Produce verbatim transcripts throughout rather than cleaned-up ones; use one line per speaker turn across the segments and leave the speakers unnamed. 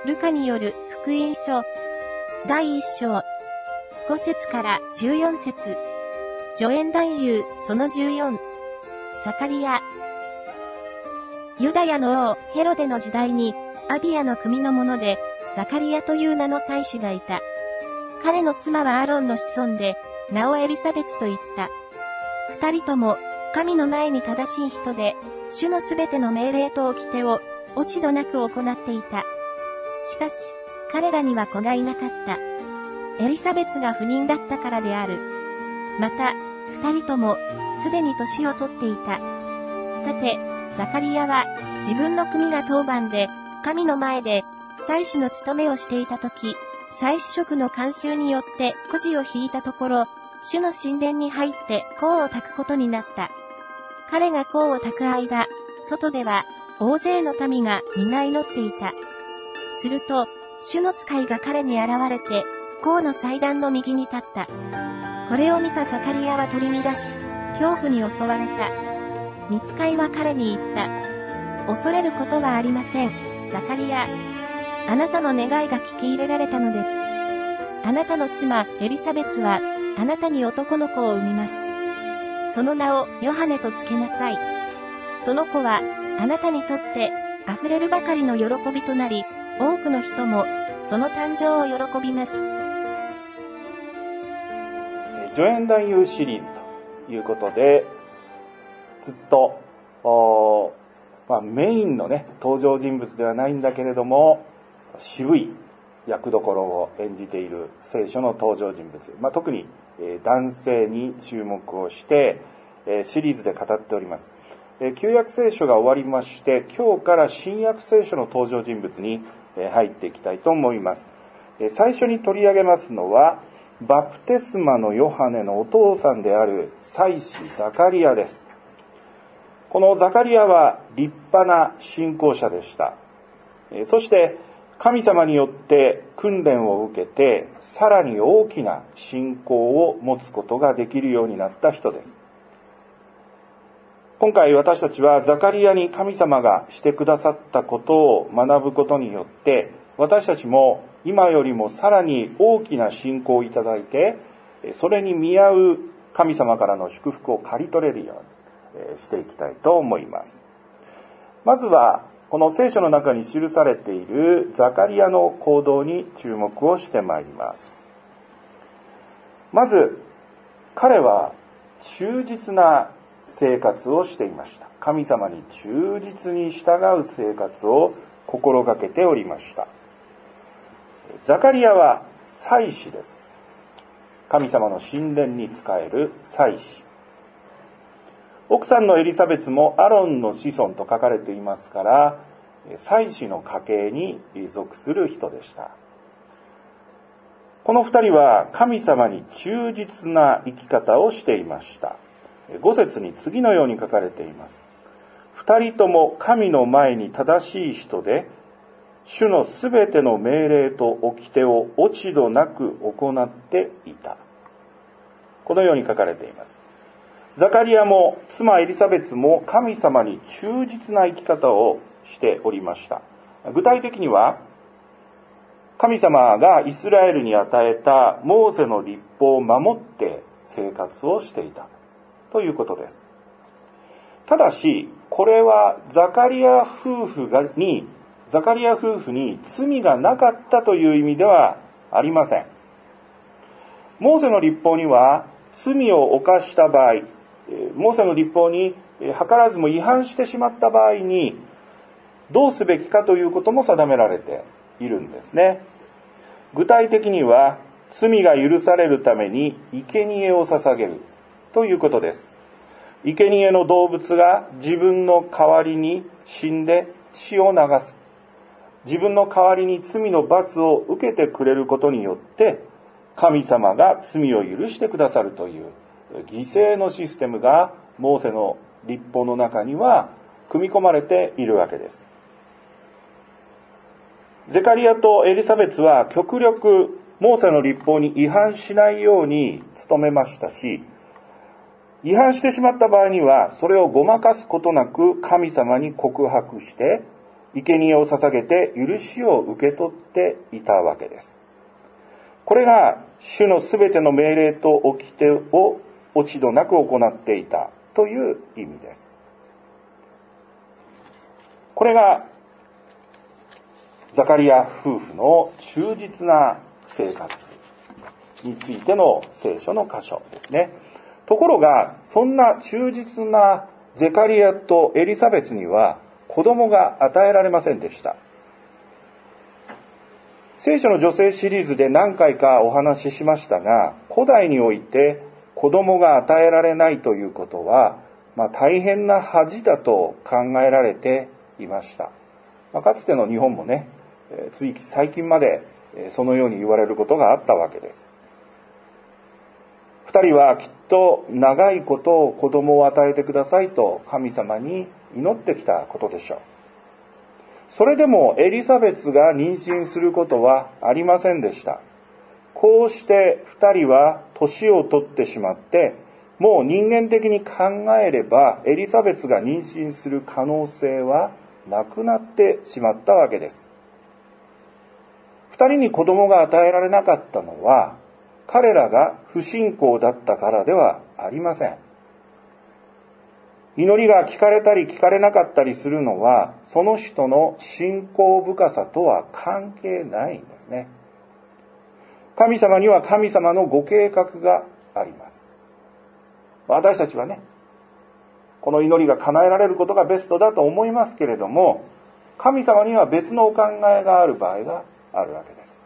ルカによる福音書だいいっ章ご節からじゅうよん節、助言男優そのじゅうよん、ザカリヤ。ユダヤの王ヘロデの時代にアビヤの組の者でザカリヤという名の祭司がいた。彼の妻はアロンの子孫で名をエリサベツと言った。二人とも神の前に正しい人で主のすべての命令と掟を落ち度なく行っていた。しかし彼らには子がいなかった。エリザベツが不妊だったからである。また、二人ともすでに年を取っていた。さて、ザカリヤは自分の組が当番で神の前で祭司の務めをしていたとき、祭司職の慣習によって孤児を引いたところ、主の神殿に入って香を焚くことになった。彼が香を焚く間、外では大勢の民が皆祈っていた。すると、主の使いが彼に現れて、香の祭壇の右に立った。これを見たザカリヤは取り乱し、恐怖に襲われた。御使いは彼に言った。恐れることはありません、ザカリヤ。あなたの願いが聞き入れられたのです。あなたの妻、エリサベツは、あなたに男の子を産みます。その名をヨハネとつけなさい。その子は、あなたにとって溢れるばかりの喜びとなり、多くの人もその誕生を喜びます。
助言男優シリーズということで、ずっと、まあ、メインのね登場人物ではないんだけれども、渋い役どころを演じている聖書の登場人物、まあ、特に男性に注目をしてシリーズで語っております。旧約聖書が終わりまして、今日から新約聖書の登場人物に入っていきたいと思います。最初に取り上げますのは、バプテスマのヨハネのお父さんである祭司ザカリヤです。このザカリヤは立派な信仰者でした。そして神様によって訓練を受けて、さらに大きな信仰を持つことができるようになった人です。今回私たちはザカリヤに神様がしてくださったことを学ぶことによって、私たちも今よりもさらに大きな信仰をいただいて、それに見合う神様からの祝福を刈り取れるようにしていきたいと思います。まずはこの聖書の中に記されているザカリヤの行動に注目をしてまいります。まず彼は忠実な生活をしていました。神様に忠実に従う生活を心がけておりました。ザカリヤは祭司です。神様の神殿に仕える祭司。奥さんのエリサベツもアロンの子孫と書かれていますから、祭司の家系に属する人でした。この二人は神様に忠実な生き方をしていました。ご節に次のように書かれています。二人とも神の前に正しい人で、主のすべての命令と掟を落ち度なく行っていた。このように書かれています。ザカリヤも妻エリサベツも神様に忠実な生き方をしておりました。具体的には、神様がイスラエルに与えたモーセの律法を守って生活をしていたということです。ただし、これはザカリヤ夫婦がにザカリヤ夫婦に罪がなかったという意味ではありません。モーセの律法には罪を犯した場合、モーセの律法に図らずも違反してしまった場合にどうすべきかということも定められているんですね。具体的には罪が許されるために生贄を捧げるということです。生贄の動物が自分の代わりに死んで血を流す。自分の代わりに罪の罰を受けてくれることによって神様が罪を許してくださるという犠牲のシステムがモーセの律法の中には組み込まれているわけです。ゼカリヤとエリサベツは極力モーセの律法に違反しないように努めましたし、違反してしまった場合にはそれをごまかすことなく神様に告白して生贄を捧げて許しを受け取っていたわけです。これが主のすべての命令と掟を落ち度なく行っていたという意味です。これがザカリア夫婦の忠実な生活についての聖書の箇所ですね。ところが、そんな忠実なゼカリアとエリザベスには子供が与えられませんでした。聖書の女性シリーズで何回かお話ししましたが、古代において子供が与えられないということは、まあ、大変な恥だと考えられていました。まあ、かつての日本もね、つい最近までそのように言われることがあったわけです。二人はきっと長いことを子供を与えてくださいと神様に祈ってきたことでしょう。それでもエリザベスが妊娠することはありませんでした。こうして二人は年を取ってしまって、もう人間的に考えればエリザベスが妊娠する可能性はなくなってしまったわけです。二人に子供が与えられなかったのは、彼らが不信仰だったからではありません。祈りが聞かれたり聞かれなかったりするのは、その人の信仰深さとは関係ないんですね。神様には神様のご計画があります。私たちはね、この祈りが叶えられることがベストだと思いますけれども、神様には別のお考えがある場合があるわけです。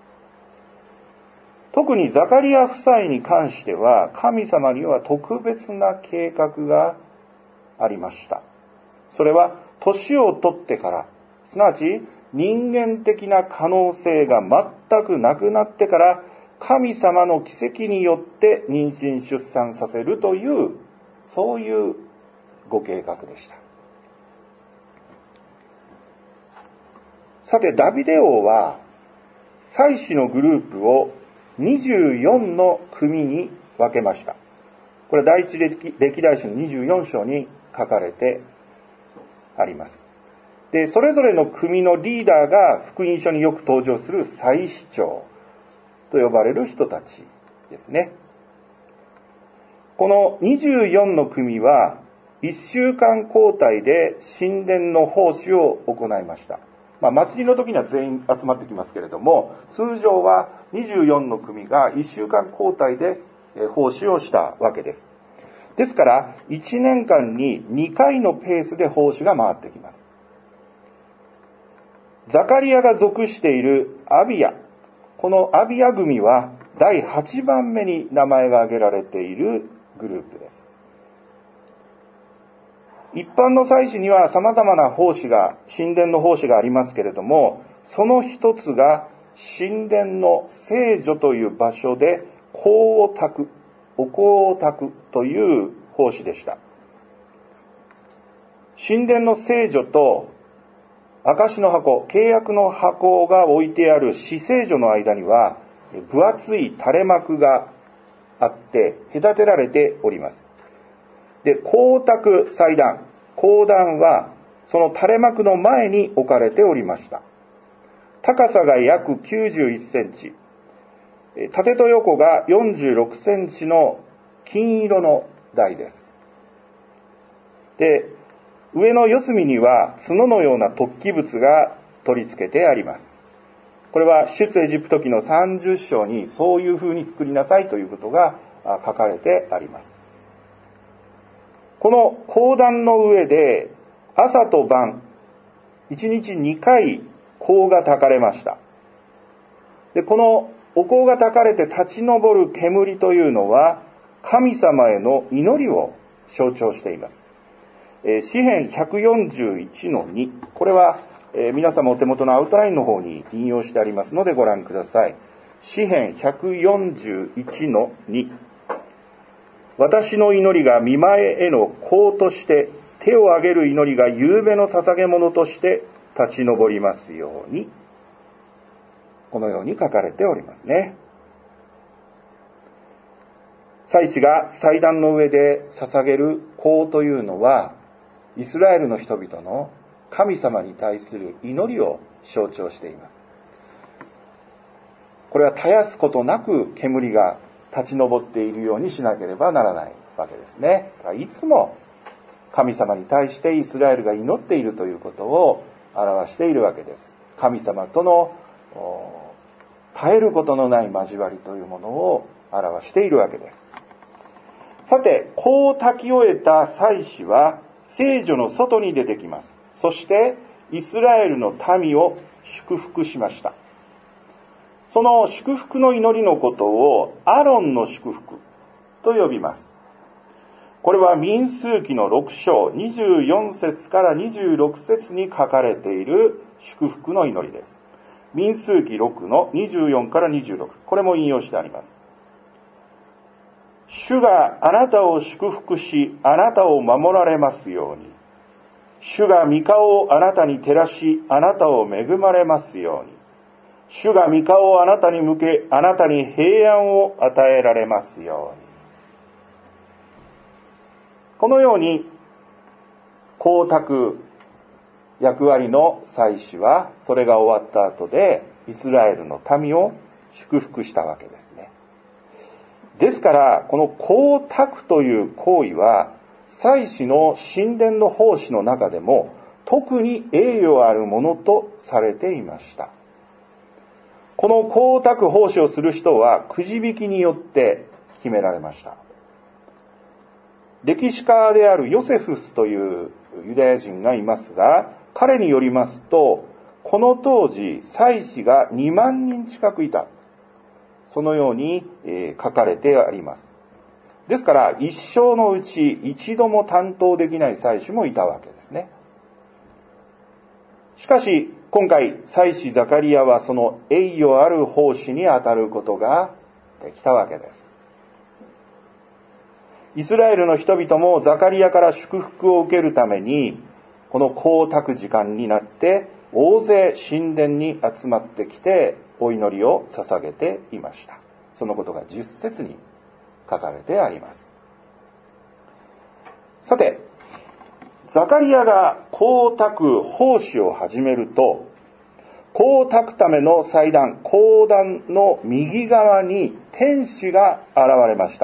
特にザカリア夫妻に関しては、神様には特別な計画がありました。それは年を取ってから、すなわち人間的な可能性が全くなくなってから、神様の奇跡によって妊娠出産させるという、そういうご計画でした。さて、ダビデ王は祭司のグループをにじゅうよんの組に分けました。これ第一歴代史のにじゅうよん章に書かれてあります。で、それぞれの組のリーダーが福音書によく登場する祭司長と呼ばれる人たちですね。このにじゅうよんの組はいっしゅうかん交代で神殿の奉仕を行いました。まあ、祭りの時には全員集まってきますけれども、通常はにじゅうよんの組がいっしゅうかん交代で奉仕をしたわけです。ですから、いちねんかんににかいのペースで奉仕が回ってきます。ザカリアが属しているアビヤ、このアビヤ組はだいはちばんめに名前が挙げられているグループです。一般の祭司には様々な奉仕が、神殿の奉仕がありますけれども、その一つが神殿の聖所という場所で香を焚く、お香を焚くという奉仕でした。神殿の聖所と証の箱、契約の箱が置いてある至聖所の間には分厚い垂れ幕があって隔てられております。で、香焚く祭壇、香壇はその垂れ幕の前に置かれておりました。高さが約きゅうじゅういっセンチ、縦と横がよんじゅうろくセンチの金色の台です。で、上の四隅には角のような突起物が取り付けてあります。これは出エジプト記のさんじゅっ章にそういう風に作りなさいということが書かれてあります。この香壇の上で朝と晩いちにちにかい香が焚かれました。で、このお香が焚かれて立ち上る煙というのは神様への祈りを象徴しています。えー、詩編ひゃくよんじゅういちのに、これは、えー、皆様お手元のアウトラインの方に引用してありますのでご覧ください。詩編ひゃくよんじゅういちのに、私の祈りが御前への香として手を挙げる祈りが夕べの捧げ物として立ち上りますように、このように書かれておりますね。祭司が祭壇の上で捧げる香というのはイスラエルの人々の神様に対する祈りを象徴しています。これは絶やすことなく煙が立ち上っているようにしなければならないわけですね。いつも神様に対してイスラエルが祈っているということを表しているわけです。神様との絶えることのない交わりというものを表しているわけです。さて、こう焚き終えた祭司は聖所の外に出てきます。そしてイスラエルの民を祝福しました。その祝福の祈りのことをアロンの祝福と呼びます。これは民数記のろく章にじゅうよん節からにじゅうろく節に書かれている祝福の祈りです。民数記ろくのにじゅうよんからにじゅうろく、これも引用してあります。主があなたを祝福し、あなたを守られますように。主が御顔をあなたに照らし、あなたを恵まれますように。主が御顔をあなたに向け、あなたに平安を与えられますように。このように光沢役割の祭司はそれが終わった後でイスラエルの民を祝福したわけですね。ですからこの光沢という行為は祭司の神殿の奉仕の中でも特に栄誉あるものとされていました。この光沢奉仕をする人はくじ引きによって決められました。歴史家であるヨセフスというユダヤ人がいますが、彼によりますと、この当時祭司がにまんにん近くいた、そのように、えー、書かれてあります。ですから一生のうち一度も担当できない祭司もいたわけですね。しかし今回祭司ザカリアはその栄誉ある奉仕に当たることができたわけです。イスラエルの人々もザカリアから祝福を受けるためにこの光沢時間になって大勢神殿に集まってきてお祈りを捧げていました。そのことがじゅっ節に書かれてあります。さて、ザカリアが光沢奉仕を始めると、光沢ための祭壇、講壇の右側に天使が現れました。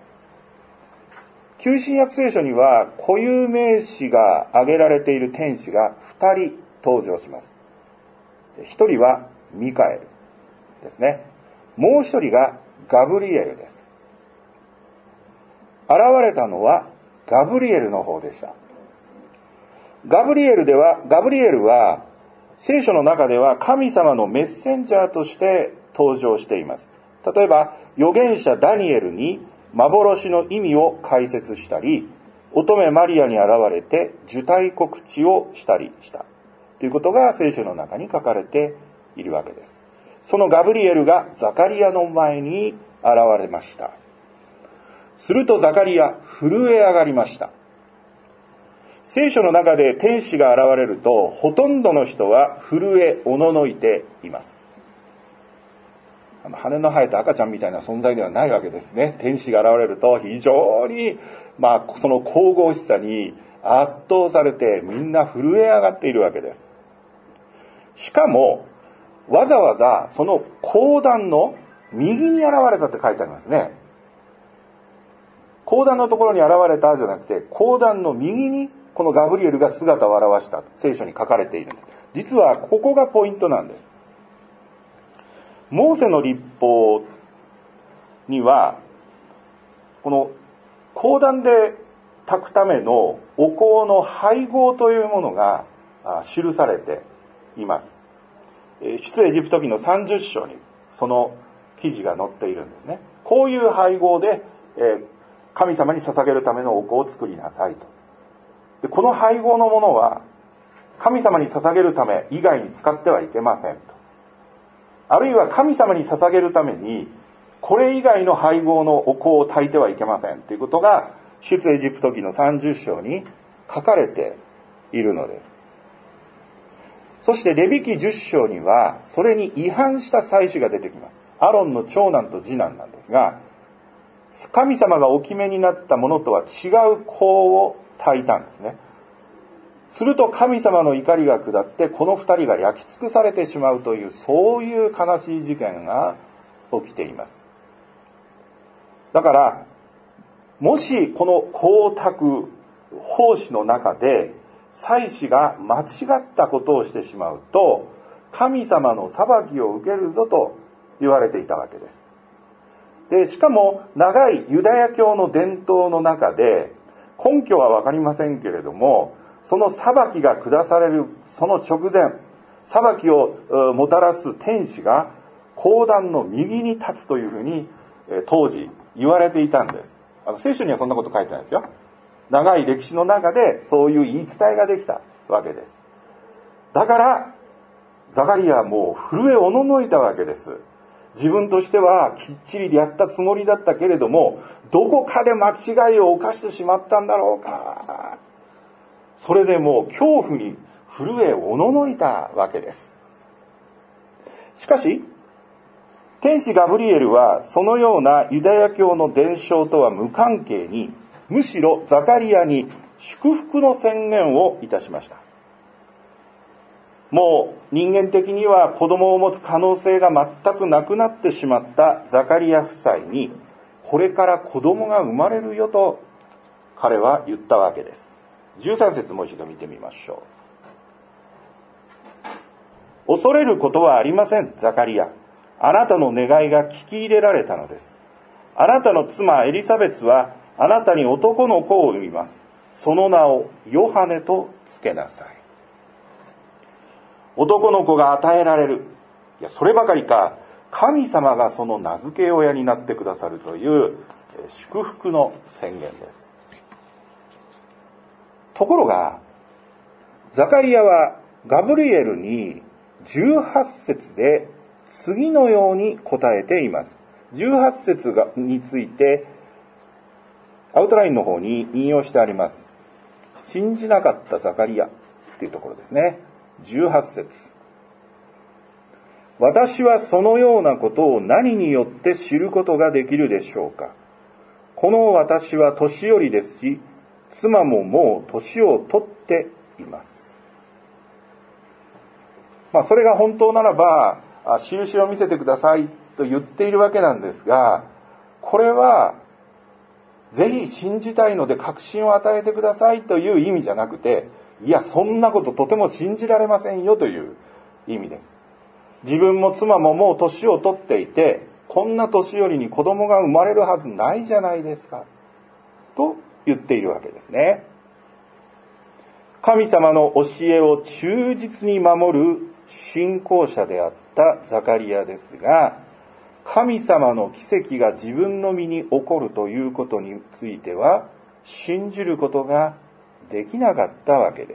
旧新約聖書には固有名詞が挙げられている天使がふたり登場します。ひとりはミカエルですね。もう一人がガブリエルです。現れたのはガブリエルの方でした。ガブリエルでは、ガブリエルは聖書の中では神様のメッセンジャーとして登場しています。例えば預言者ダニエルに幻の意味を解説したり、乙女マリアに現れて受胎告知をしたりしたということが聖書の中に書かれているわけです。そのガブリエルがザカリアの前に現れました。するとザカリア震え上がりました。聖書の中で天使が現れるとほとんどの人は震えおののいています。羽の生えた赤ちゃんみたいな存在ではないわけですね。天使が現れると非常に、まあ、その神々しさに圧倒されてみんな震え上がっているわけです。しかもわざわざその講談の右に現れたって書いてありますね。講談のところに現れたじゃなくて、講談の右にこのガブリエルが姿を現した聖書に書かれているんです。実はここがポイントなんです。モーセの律法にはこの講談で炊くためのお香の配合というものが記されています。出エジプト記のさんじゅっ章にその記事が載っているんですね。こういう配合で神様に捧げるためのお香を作りなさいと。でこの配合のものは神様に捧げるため以外に使ってはいけませんと。あるいは神様に捧げるためにこれ以外の配合のお香を焚いてはいけませんということが出エジプト記のさんじゅっ章に書かれているのです。そしてレビ記じゅっ章にはそれに違反した祭司が出てきます。アロンの長男と次男なんですが、神様がお決めになったものとは違う香を焚いたんですね。 すると神様の怒りが下ってこの二人が焼き尽くされてしまうという、そういう悲しい事件が起きています。だからもしこの光沢奉仕の中で祭司が間違ったことをしてしまうと、神様の裁きを受けるぞと言われていたわけです。で、しかも長いユダヤ教の伝統の中で、根拠はわかりませんけれども、その裁きが下されるその直前、裁きをもたらす天使が講談の右に立つというふうに当時言われていたんです。あの聖書にはそんなこと書いてないですよ。長い歴史の中でそういう言い伝えができたわけです。だからザカリアはもう震えおののいたわけです。自分としてはきっちりやったつもりだったけれども、どこかで間違いを犯してしまったんだろうか。それでもう恐怖に震えおののいたわけです。しかし天使ガブリエルはそのようなユダヤ教の伝承とは無関係に、むしろザカリアに祝福の宣言をいたしました。もう人間的には子供を持つ可能性が全くなくなってしまったザカリア夫妻に、これから子供が生まれるよと彼は言ったわけです。じゅうさん節もう一度見てみましょう。恐れることはありません、ザカリア。あなたの願いが聞き入れられたのです。あなたの妻エリサベツはあなたに男の子を産みます。その名をヨハネとつけなさい。男の子が与えられる。いや、そればかりか、神様がその名付け親になってくださるという祝福の宣言です。ところがザカリアはガブリエルにじゅうはち節で次のように答えています。じゅうはち節がについてアウトラインの方に引用してあります。信じなかったザカリアっていうところですね。じゅうはち節。私はそのようなことを何によって知ることができるでしょうか。この私は年寄りですし、妻ももう年を取っています。まあそれが本当ならば、印を見せてくださいと言っているわけなんですが、これはぜひ信じたいので確信を与えてくださいという意味じゃなくて、いやそんなこととても信じられませんよという意味です。自分も妻ももう年を取っていて、こんな年寄りに子供が生まれるはずないじゃないですかと言っているわけですね。神様の教えを忠実に守る信仰者であったザカリアですが、神様の奇跡が自分の身に起こるということについては信じることができなかったわけです。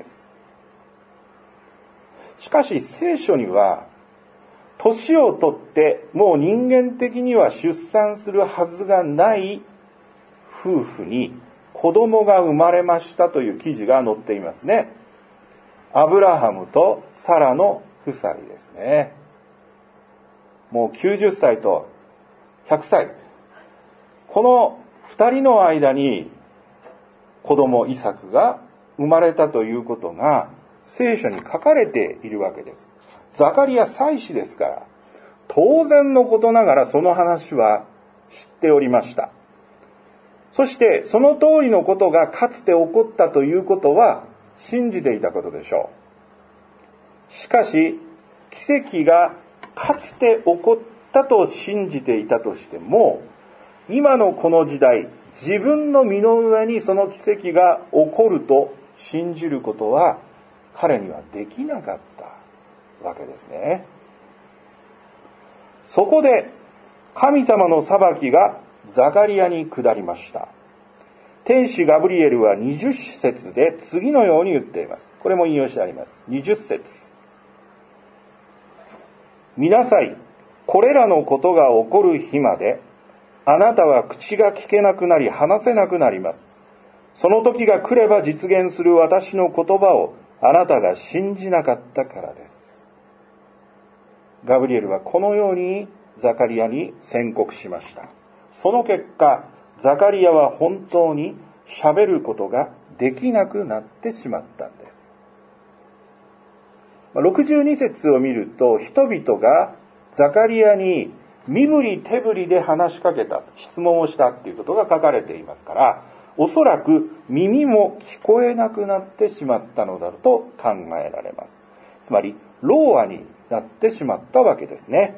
しかし聖書には、年を取ってもう人間的には出産するはずがない夫婦に子供が生まれましたという記事が載っていますね。アブラハムとサラの夫妻ですね。もうきゅうじゅっさいとひゃくさい。この二人の間に子供イサクが生まれたということが聖書に書かれているわけです。ザカリア祭司ですから、当然のことながらその話は知っておりました。そしてその通りのことがかつて起こったということは信じていたことでしょう。しかし奇跡がかつて起こったと信じていたとしても、今のこの時代、自分の身の上にその奇跡が起こると信じることは彼にはできなかったわけですね。そこで神様の裁きがザカリアに下りました。天使ガブリエルはにじゅっ節で次のように言っています。これも引用してあります。にじゅっ節。見なさい、これらのことが起こる日まであなたは口が聞けなくなり話せなくなります。その時が来れば実現する私の言葉をあなたが信じなかったからです。ガブリエルはこのようにザカリアに宣告しました。その結果、ザカリアは本当に喋ることができなくなってしまったんです。 ろくじゅうに節を見ると、人々がザカリアに身振り手振りで話しかけた、質問をしたっていうことが書かれていますから、おそらく耳も聞こえなくなってしまったのだと考えられます。つまり、聾啞になってしまったわけですね。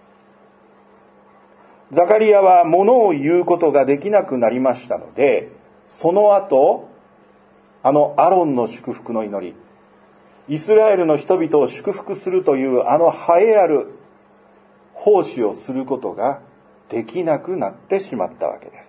ザカリアは物を言うことができなくなりましたので、その後、あのアロンの祝福の祈り、イスラエルの人々を祝福するというあの栄えある奉仕をすることができなくなってしまったわけです。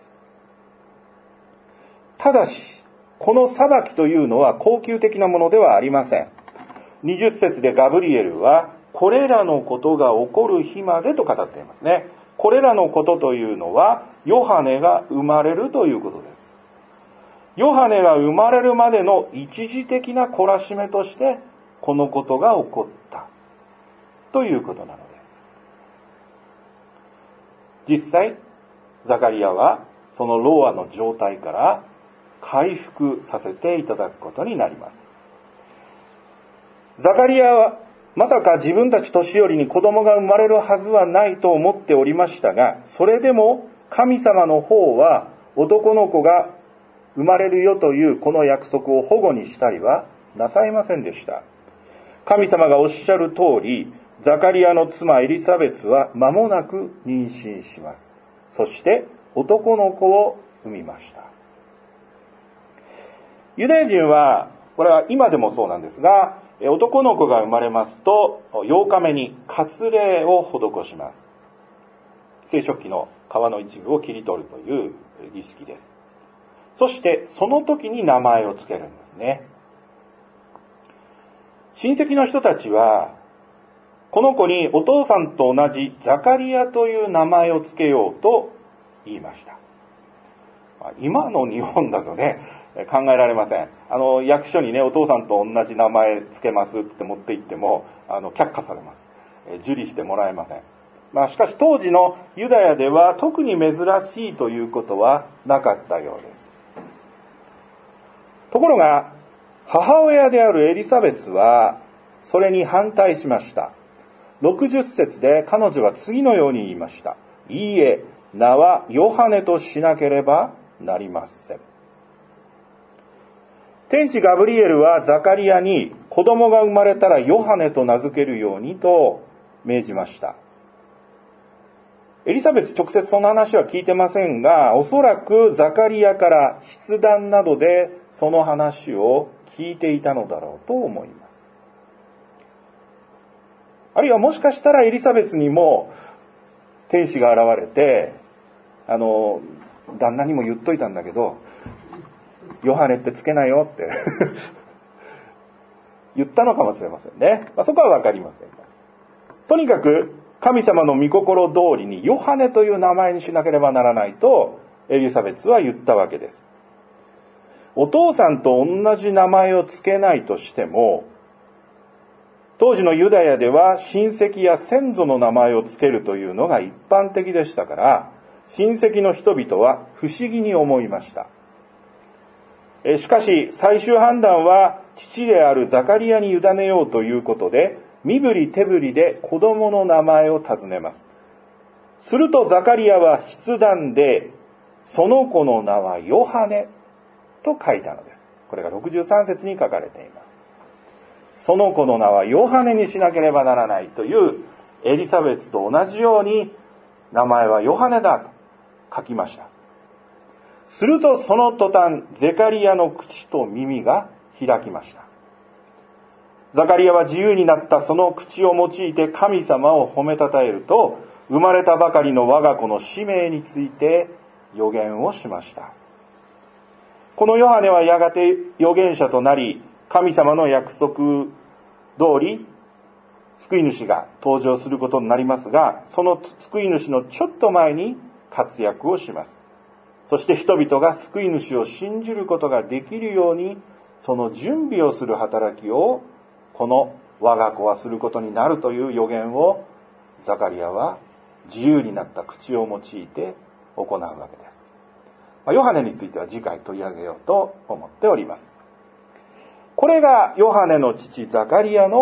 ただし、この裁きというのは恒久的なものではありません。にじゅっ節でガブリエルは、これらのことが起こる日までと語っていますね。これらのことというのは、ヨハネが生まれるということです。ヨハネが生まれるまでの一時的な懲らしめとして、このことが起こったということなのです。実際、ザカリアはその聾啞の状態から回復させていただくことになります。ザカリアはまさか自分たち年寄りに子供が生まれるはずはないと思っておりましたが、それでも神様の方は男の子が生まれるよというこの約束を反故にしたりはなさいませんでした。神様がおっしゃる通り、ザカリアの妻エリサベツは間もなく妊娠します。そして男の子を産みました。ユダヤ人は、これは今でもそうなんですが、男の子が生まれますとようかめに割礼を施します。聖書記の皮の一部を切り取るという儀式です。そしてその時に名前をつけるんですね。親戚の人たちはこの子にお父さんと同じザカリアという名前をつけようと言いました。今の日本だとね、考えられません。あの役所にね、お父さんと同じ名前つけますって持って行ってもあの却下されます。受理してもらえません。まあしかし当時のユダヤでは特に珍しいということはなかったようです。ところが母親であるエリザベツはそれに反対しました。ろくじゅっ節で彼女は次のように言いました。いいえ、名はヨハネとしなければなりません。天使ガブリエルはザカリアに子供が生まれたらヨハネと名付けるようにと命じました。エリザベス直接その話は聞いてませんが、おそらくザカリアから筆談などでその話を聞いていたのだろうと思います。あるいはもしかしたらエリザベスにも天使が現れて、あの旦那にも言っといたんだけどヨハネってつけないよって言ったのかもしれませんね。まあ、そこはわかりませんが、とにかく神様の御心通りにヨハネという名前にしなければならないとエリザベツは言ったわけです。お父さんと同じ名前をつけないとしても、当時のユダヤでは親戚や先祖の名前をつけるというのが一般的でしたから、親戚の人々は不思議に思いました。しかし最終判断は父であるザカリアに委ねようということで、身振り手振りで子供の名前を尋ねます。するとザカリアは筆談で、その子の名はヨハネと書いたのです。これがろくじゅうさん節に書かれています。その子の名はヨハネにしなければならないというエリザベツと同じように名前はヨハネだと書きました。するとその途端、ゼカリアの口と耳が開きました。ザカリアは自由になったその口を用いて神様を褒めたたえると、生まれたばかりの我が子の使命について予言をしました。このヨハネはやがて預言者となり、神様の約束通り救い主が登場することになりますが、その救い主のちょっと前に活躍をします。そして人々が救い主を信じることができるように、その準備をする働きをこの我が子はすることになるという予言をザカリアは自由になった口を用いて行うわけです。ヨハネについては次回取り上げようと思っております。これがヨハネの父ザカリアの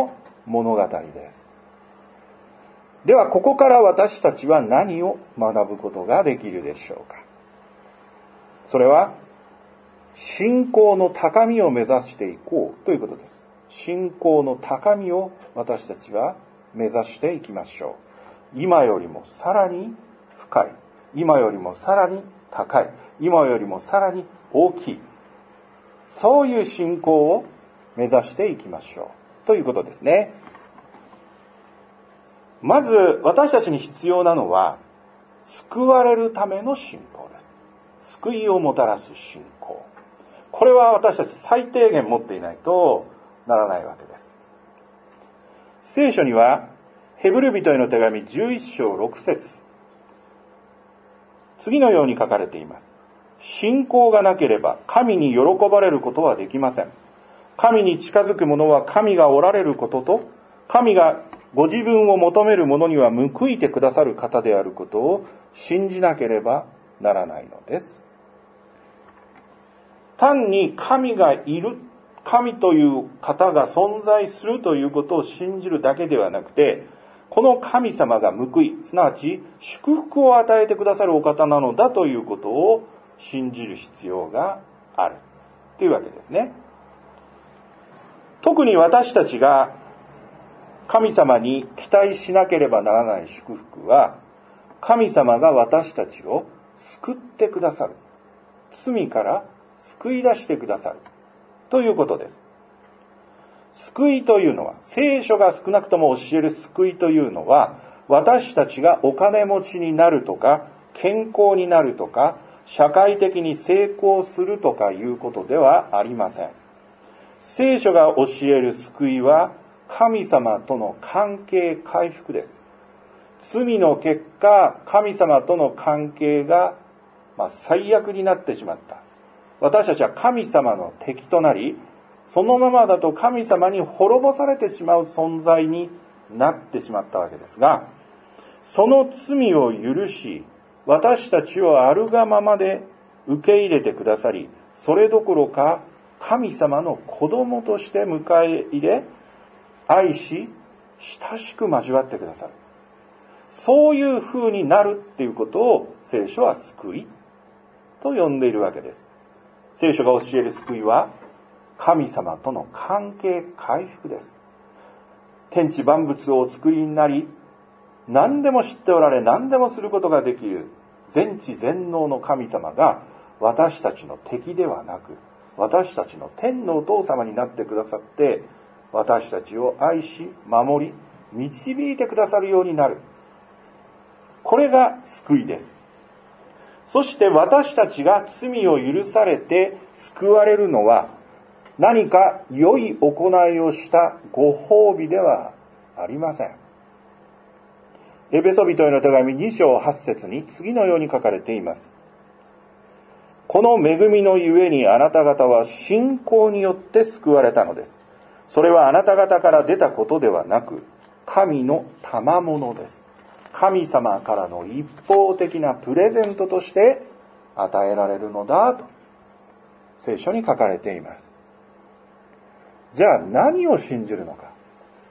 物語です。ではここから私たちは何を学ぶことができるでしょうか。それは信仰の高みを目指していこうということです。信仰の高みを私たちは目指していきましょう。今よりもさらに深い、今よりもさらに高い、今よりもさらに大きい、そういう信仰を目指していきましょうということですね。まず私たちに必要なのは救われるための信仰です。救いをもたらす信仰、これは私たち最低限持っていないとならないわけです。聖書にはヘブル人への手紙じゅういっ章ろく節、次のように書かれています。信仰がなければ神に喜ばれることはできません。神に近づく者は神がおられることと、神がご自分を求める者には報いてくださる方であることを信じなければならないのです。単に神がいる、神という方が存在するということを信じるだけではなくて、この神様が報い、すなわち祝福を与えてくださるお方なのだということを信じる必要があるというわけですね。特に私たちが神様に期待しなければならない祝福は、神様が私たちを救ってくださる、罪から救い出してくださるということです。救いというのは、聖書が少なくとも教える救いというのは、私たちがお金持ちになるとか、健康になるとか、社会的に成功するとかいうことではありません。聖書が教える救いは、神様との関係回復です。罪の結果、神様との関係が、まあ、最悪になってしまった。私たちは神様の敵となり、そのままだと神様に滅ぼされてしまう存在になってしまったわけですが、その罪を許し、私たちをあるがままで受け入れてくださり、それどころか神様の子供として迎え入れ、愛し、親しく交わってくださる。そういう風になるっていうことを聖書は救いと呼んでいるわけです。聖書が教える救いは神様との関係回復です。天地万物をお作りになり、何でも知っておられ、何でもすることができる全知全能の神様が私たちの敵ではなく、私たちの天のお父様になってくださって、私たちを愛し、守り、導いてくださるようになる。これが救いです。そして私たちが罪を許されて救われるのは、何か良い行いをしたご褒美ではありません。エペソビトへの手紙に章はち節に次のように書かれています。この恵みのゆえにあなた方は信仰によって救われたのです。それはあなた方から出たことではなく、神の賜物です。神様からの一方的なプレゼントとして与えられるのだと聖書に書かれています。じゃあ何を信じるのか。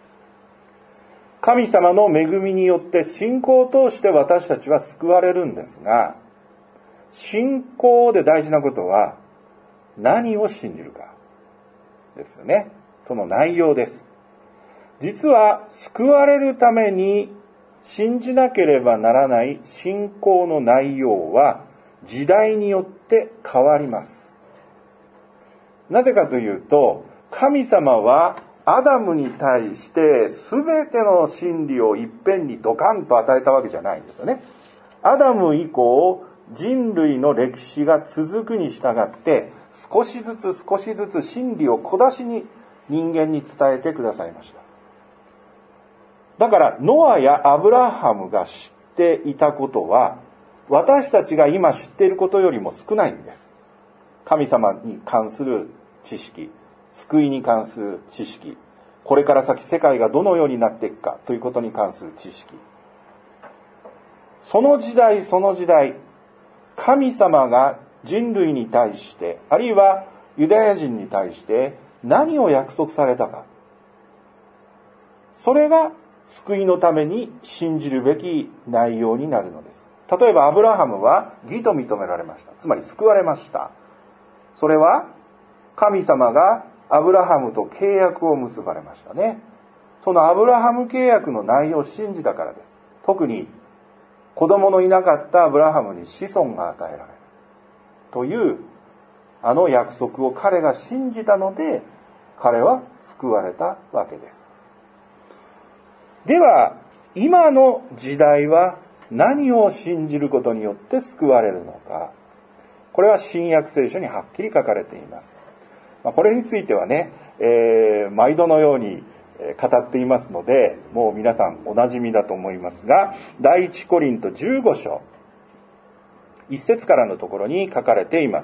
神様の恵みによって信仰を通して私たちは救われるんですが、信仰で大事なことは何を信じるかですよね。その内容です。実は救われるために信じなければならない信仰の内容は時代によって変わります。なぜかというと、神様はアダムに対して全ての真理をいっぺんにドカンと与えたわけじゃないんですよね。アダム以降、人類の歴史が続くに従って少しずつ少しずつ真理を小出しに人間に伝えてくださいました。だからノアやアブラハムが知っていたことは私たちが今知っていることよりも少ないんです。神様に関する知識、救いに関する知識、これから先世界がどのようになっていくかということに関する知識、その時代その時代、神様が人類に対して、あるいはユダヤ人に対して何を約束されたか、 それが救いのために信じるべき内容になるのです。例えばアブラハムは義と認められました。つまり救われました。それは神様がアブラハムと契約を結ばれましたね。そのアブラハム契約の内容を信じたからです。特に子供のいなかったアブラハムに子孫が与えられるというあの約束を彼が信じたので、彼は救われたわけです。では今の時代は何を信じることによって救われるのか。これは新約聖書にはっきり書かれています。これについてはね、えー、毎度のように語っていますので、もう皆さんおなじみだと思いますが、第一コリントじゅうご章いち節からのところに書かれています。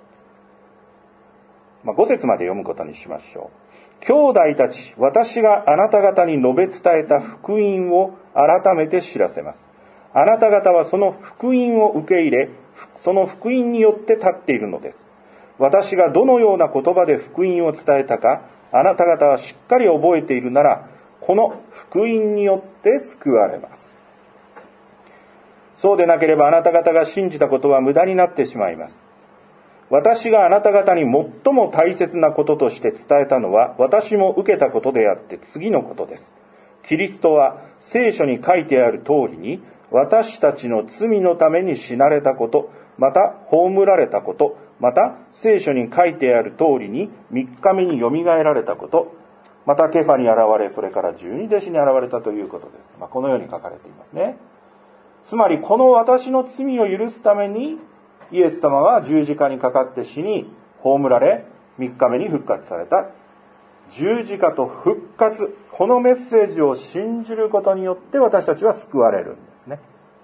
まあ、ご節まで読むことにしましょう。兄弟たち、私があなた方に述べ伝えた福音を改めて知らせます。あなた方はその福音を受け入れ、その福音によって立っているのです。私がどのような言葉で福音を伝えたか、あなた方はしっかり覚えているなら、この福音によって救われます。そうでなければあなた方が信じたことは無駄になってしまいます。私があなた方に最も大切なこととして伝えたのは、私も受けたことであって次のことです。キリストは聖書に書いてある通りに、私たちの罪のために死なれたこと、また葬られたこと、また聖書に書いてある通りにみっかめによみがえられたこと、またケファに現れ、それから十二弟子に現れたということです。まあ、このように書かれていますね。つまりこの私の罪を許すためにイエス様は十字架にかかって死に葬られ、みっかめに復活された。十字架と復活、このメッセージを信じることによって私たちは救われるんですね。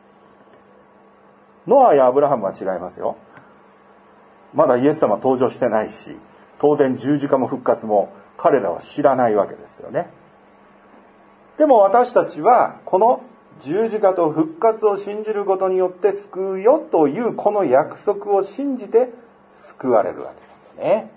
ノアやアブラハムは違いますよ。まだイエス様登場してないし、当然十字架も復活も彼らは知らないわけですよね。でも私たちはこの十字架と復活を信じることによって救うよというこの約束を信じて救われるわけですよね。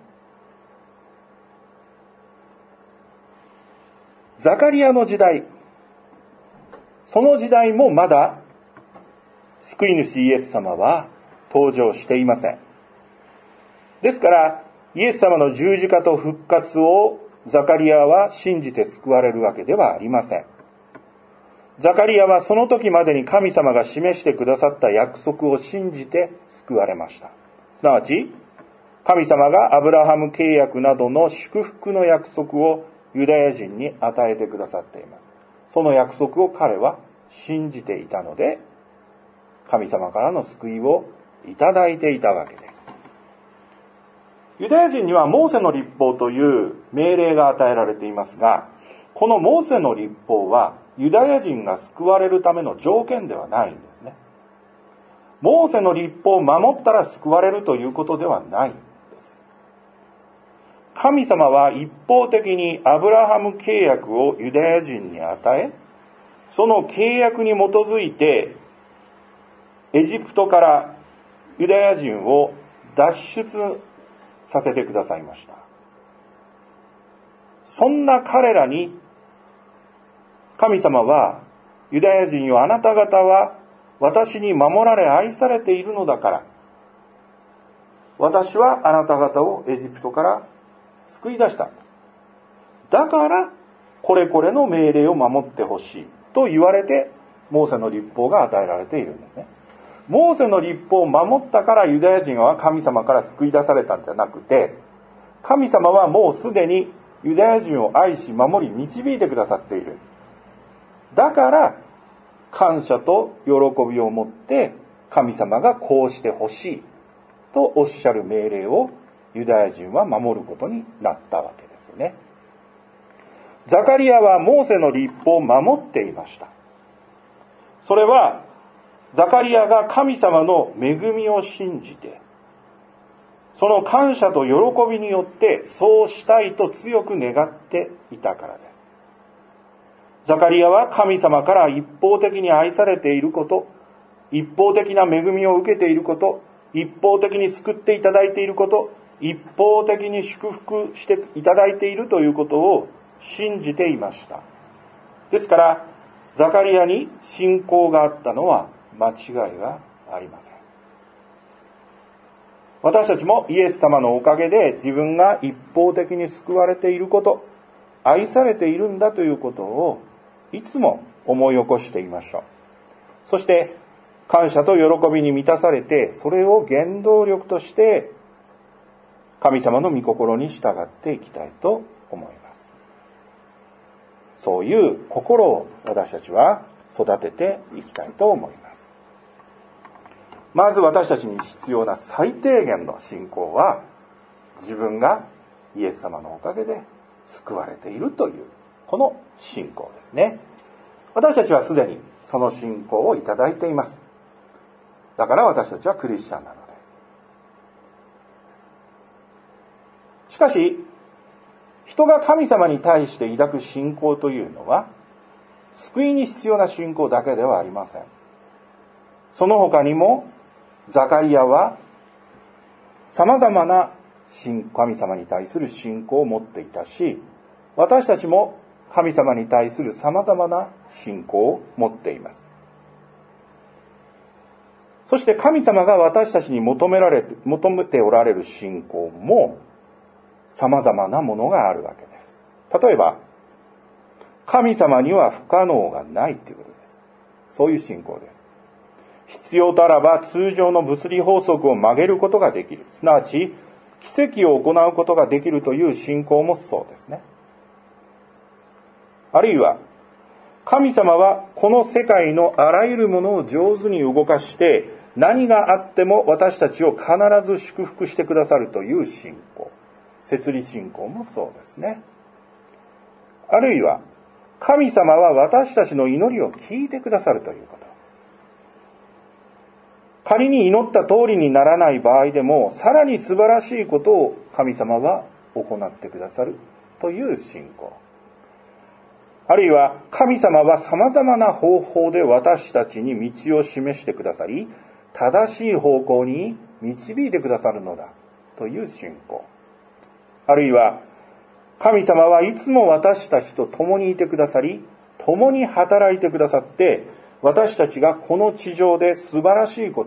ザカリアの時代、その時代もまだ救い主イエス様は登場していません。ですからイエス様の十字架と復活をザカリアは信じて救われるわけではありません。ザカリアはその時までに神様が示してくださった約束を信じて救われました。すなわち神様がアブラハム契約などの祝福の約束をユダヤ人に与えてくださっています。その約束を彼は信じていたので、神様からの救いをいただいていたわけです。ユダヤ人にはモーセの律法という命令が与えられていますが、このモーセの律法はユダヤ人が救われるための条件ではないんですね。モーセの律法を守ったら救われるということではないんです。神様は一方的にアブラハム契約をユダヤ人に与え、その契約に基づいてエジプトからユダヤ人を脱出させてくださいました。そんな彼らに神様はユダヤ人を、あなた方は私に守られ愛されているのだから、私はあなた方をエジプトから救い出した。だからこれこれの命令を守ってほしいと言われて、モーセの律法が与えられているんですね。モーセの律法を守ったからユダヤ人は神様から救い出されたんじゃなくて、神様はもうすでにユダヤ人を愛し守り導いてくださっている。だから感謝と喜びを持って神様がこうしてほしいとおっしゃる命令をユダヤ人は守ることになったわけですね。ザカリアはモーセの律法を守っていました。それはザカリアが神様の恵みを信じて、その感謝と喜びによってそうしたいと強く願っていたからです。ザカリアは神様から一方的に愛されていること、一方的な恵みを受けていること、一方的に救っていただいていること、一方的に祝福していただいているということを信じていました。 ですから、ザカリアに信仰があったのは間違いがありません。私たちもイエス様のおかげで自分が一方的に救われていること、愛されているんだということをいつも思い起こしていましょう。そして感謝と喜びに満たされて、それを原動力として神様の御心に従っていきたいと思います。そういう心を私たちは育てていきたいと思います。まず私たちに必要な最低限の信仰は、自分がイエス様のおかげで救われているというこの信仰ですね。私たちはすでにその信仰をいただいています。だから私たちはクリスチャンなのです。しかし、人が神様に対して抱く信仰というのは、救いに必要な信仰だけではありません。その他にも、ザカリアは様々な神様に対する信仰を持っていたし、私たちも神様に対する様々な信仰を持っています。そして神様が私たちに求められて、求めておられる信仰も様々なものがあるわけです。例えば、神様には不可能がないということです。そういう信仰です。必要とあらば通常の物理法則を曲げることができる。すなわち、奇跡を行うことができるという信仰もそうですね。あるいは、神様はこの世界のあらゆるものを上手に動かして、何があっても私たちを必ず祝福してくださるという信仰。摂理信仰もそうですね。あるいは、神様は私たちの祈りを聞いてくださるということ。仮に祈った通りにならない場合でも、さらに素晴らしいことを神様は行ってくださるという信仰。あるいは、神様は様々な方法で私たちに道を示してくださり、正しい方向に導いてくださるのだという信仰。あるいは、神様はいつも私たちと共にいてくださり、共に働いてくださって、私たちがこの地上で素晴らしいこと、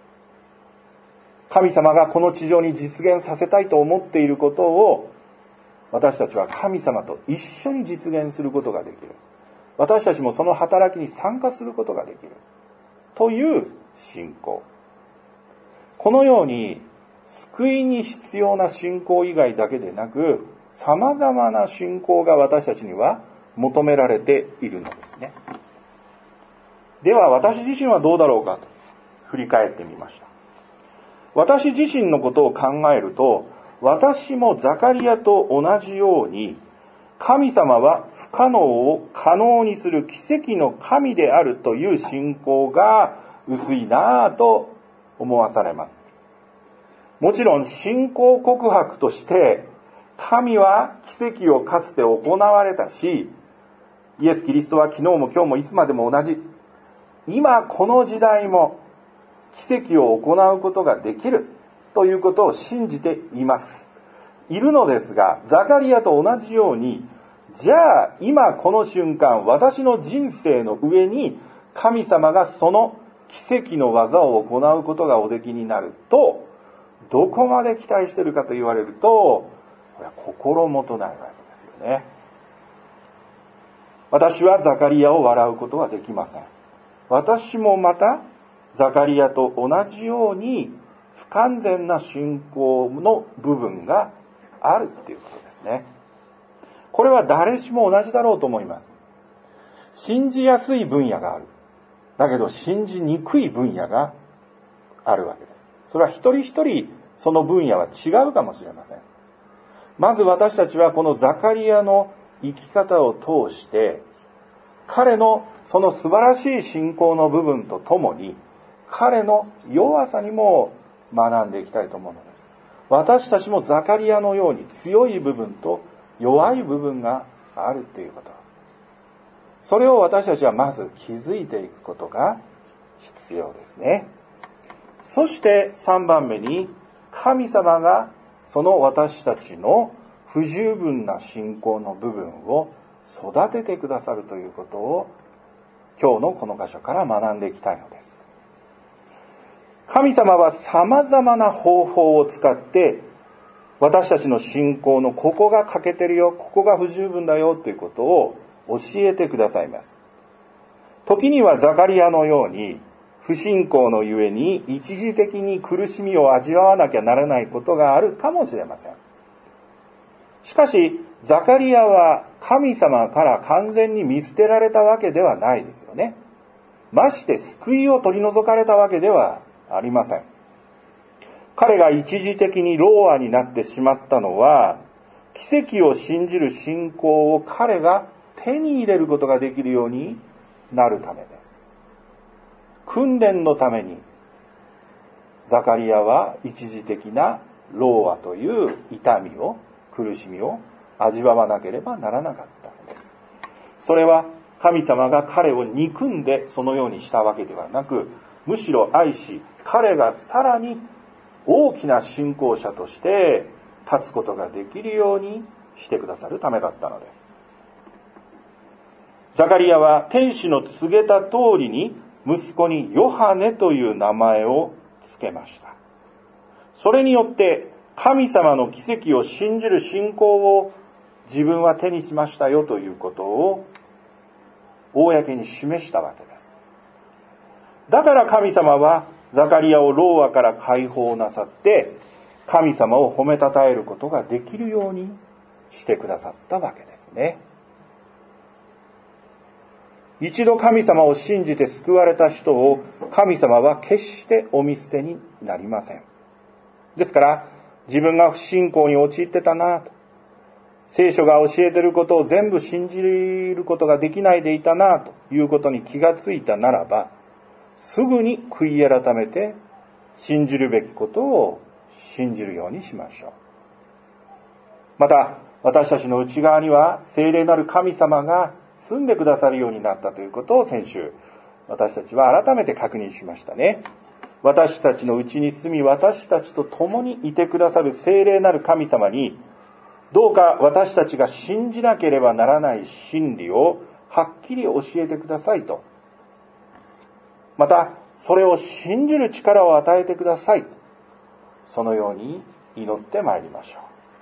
神様がこの地上に実現させたいと思っていることを、私たちは神様と一緒に実現することができる。私たちもその働きに参加することができる。という信仰。このように、救いに必要な信仰以外だけでなく、様々な信仰が私たちには求められているのですね。では私自身はどうだろうかと振り返ってみました。私自身のことを考えると、私もザカリアと同じように、神様は不可能を可能にする奇跡の神であるという信仰が薄いなぁと思わされます。もちろん信仰告白として、神は奇跡をかつて行われたし、イエス・キリストは昨日も今日もいつまでも同じ。今この時代も奇跡を行うことができるということを信じています。いるのですが、ザカリアと同じように、じゃあ今この瞬間、私の人生の上に神様がその奇跡の技を行うことがおできになると、どこまで期待しているかと言われると、これは心もとないわけですよね。私はザカリアを笑うことはできません。私もまたザカリアと同じように不完全な信仰の部分があるっていうことですね。これは誰しも同じだろうと思います。信じやすい分野がある。だけど信じにくい分野があるわけです。それは一人一人その分野は違うかもしれません。まず私たちはこのザカリアの生き方を通して、彼のその素晴らしい信仰の部分とともに、彼の弱さにも学んでいきたいと思うのです。私たちもザカリアのように強い部分と弱い部分があるということ。それを私たちはまず気づいていくことが必要ですね。そしてさんばんめに、神様がその私たちの不十分な信仰の部分を育ててくださるということを今日のこの箇所から学んでいきたいのです。神様は様々な方法を使って私たちの信仰のここが欠けてるよ、ここが不十分だよということを教えてくださいます。時にはザカリアのように不信仰のゆえに一時的に苦しみを味わわなきゃならないことがあるかもしれません。しかしザカリアは神様から完全に見捨てられたわけではないですよね。まして救いを取り除かれたわけではありません。彼が一時的にろうあになってしまったのは、奇跡を信じる信仰を彼が手に入れることができるようになるためです。訓練のためにザカリアは一時的なろうあという痛みを、苦しみを味わわなければならなかったのです。それは神様が彼を憎んでそのようにしたわけではなく、むしろ愛し、彼がさらに大きな信仰者として立つことができるようにしてくださるためだったのです。ザカリアは天使の告げた通りに息子にヨハネという名前を付けました。それによって神様の奇跡を信じる信仰を自分は手にしましたよということを公に示したわけです。だから神様はザカリアをろうあから解放なさって、神様を褒めたたえることができるようにしてくださったわけですね。一度神様を信じて救われた人を神様は決してお見捨てになりません。ですから自分が不信仰に陥ってたなと、聖書が教えていることを全部信じることができないでいたなということに気がついたならば、すぐに悔い改めて信じるべきことを信じるようにしましょう。また私たちの内側には聖霊なる神様が住んでくださるようになったということを先週私たちは改めて確認しましたね。私たちのうちに住み、私たちと共にいてくださる聖霊なる神様に、どうか私たちが信じなければならない真理をはっきり教えてくださいと。また、それを信じる力を与えてください。そのように祈ってまいりましょ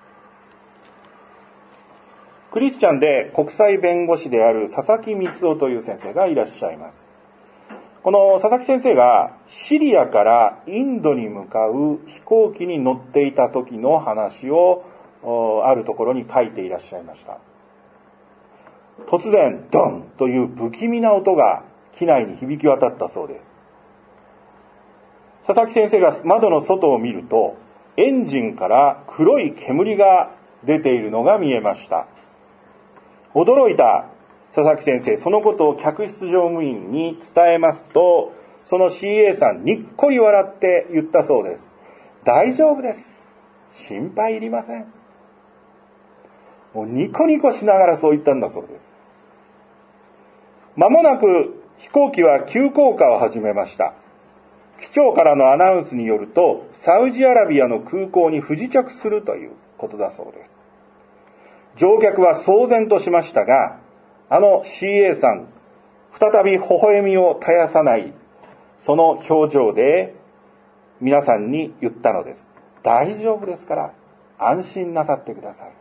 う。クリスチャンで国際弁護士である佐々木光夫という先生がいらっしゃいます。この佐々木先生がシリアからインドに向かう飛行機に乗っていた時の話をあるところに書いていらっしゃいました。突然ドンという不気味な音が機内に響き渡ったそうです。佐々木先生が窓の外を見ると、エンジンから黒い煙が出ているのが見えました。驚いた佐々木先生、そのことを客室乗務員に伝えますと、その シーエー さんにっこり笑って言ったそうです。大丈夫です。心配いりません。もうニコニコしながらそう言ったんだそうです。間もなく飛行機は急降下を始めました。機長からのアナウンスによると、サウジアラビアの空港に不時着するということだそうです。乗客は騒然としましたが、あの シーエー さん、再び微笑みを絶やさないその表情で皆さんに言ったのです。大丈夫ですから安心なさってください。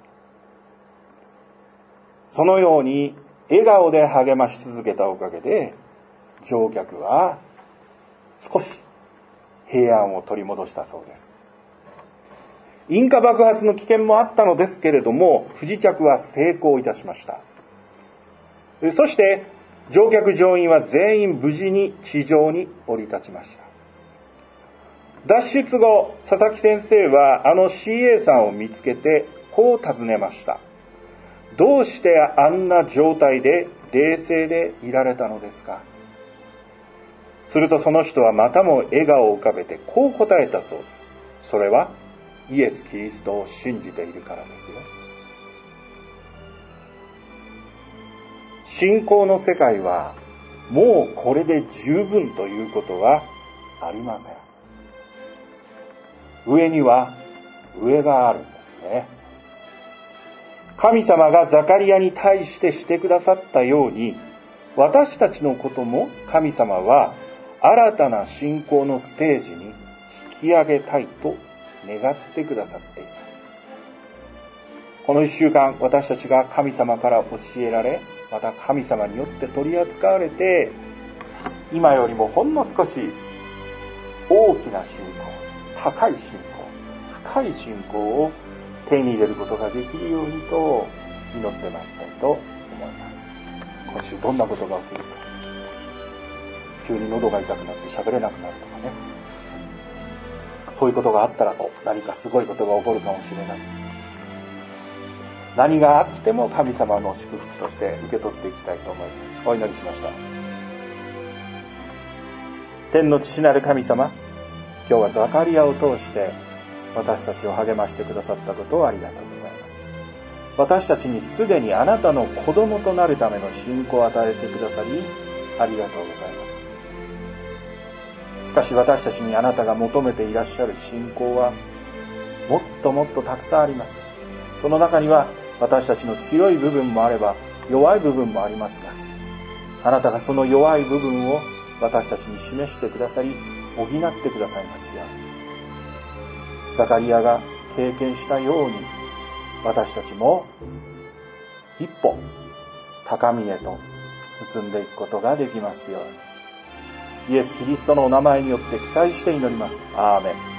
そのように笑顔で励まし続けたおかげで、乗客は少し平安を取り戻したそうです。引火爆発の危険もあったのですけれども、不時着は成功いたしました。そして乗客乗員は全員無事に地上に降り立ちました。脱出後、佐々木先生はあの シーエー さんを見つけてこう尋ねました。どうしてあんな状態で冷静でいられたのですか。するとその人はまたも笑顔を浮かべてこう答えたそうです。それはイエス・キリストを信じているからですよ。信仰の世界はもうこれで十分ということはありません。上には上があるんですね。 神様がザカリアに対してしてくださったように、私たちのことも神様は新たな信仰のステージに引き上げたいと願ってくださっています。この一週間、私たちが神様から教えられ、また神様によって取り扱われて、今よりもほんの少し大きな信仰、高い信仰、深い信仰を手に入れることができるようにと祈ってまいりたいと思います。今週どんなことが起きるか、急に喉が痛くなって喋れなくなるとかね、そういうことがあったら何かすごいことが起こるかもしれない。何があっても神様の祝福として受け取っていきたいと思います。お祈りしました。天の父なる神様、今日はザカリアを通して私たちを励ましてくださったことをありがとうございます。私たちにすでにあなたの子供となるための信仰を与えてくださりありがとうございます。しかし私たちにあなたが求めていらっしゃる信仰はもっともっとたくさんあります。その中には私たちの強い部分もあれば弱い部分もありますが、あなたがその弱い部分を私たちに示してくださり補ってくださいますように、ザカリアが経験したように私たちも一歩高みへと進んでいくことができますように、イエス・キリストのお名前によって期待して祈ります。アーメン。